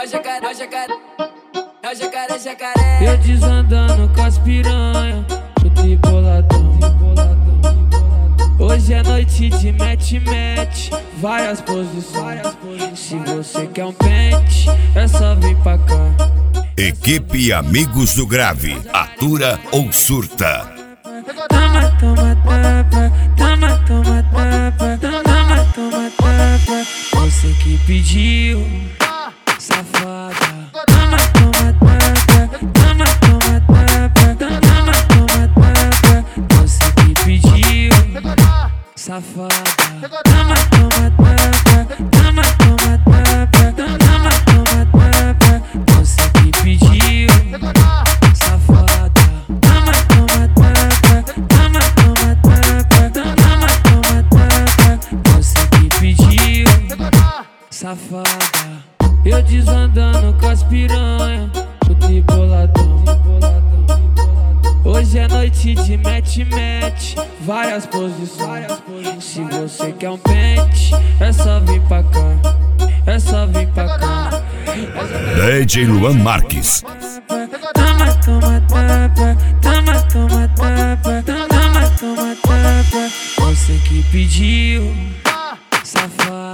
Eu desandando com as piranha, o triboladão. Hoje é noite de mete-mete, várias posições. Se você quer um pente, é só vir pra cá. Equipe Amigos do Grave, atura ou surta. Toma, toma, tapa, toma, toma, tapa, toma, toma, tapa. Você que pediu, safada. Toma, toma, tapa, toma, toma, tapa, toma, toma, tapa. Você que pediu, safada. Toma, toma, tapa, toma, toma, tapa, toma, toma, tapa. Você que pediu, safada. Toma, toma, tapa, toma, toma, tapa, toma, toma, tapa. Você que pediu, safada. Eu desandando com as piranha, o triboladão. Hoje é noite de mete-mete, várias posições. Se você quer um pente, é só vir pra cá. É só vir pra cá. DJ Luan Marques. Toma, toma, tapa, toma, toma, tapa, toma, toma, tapa. Você que pediu, safado.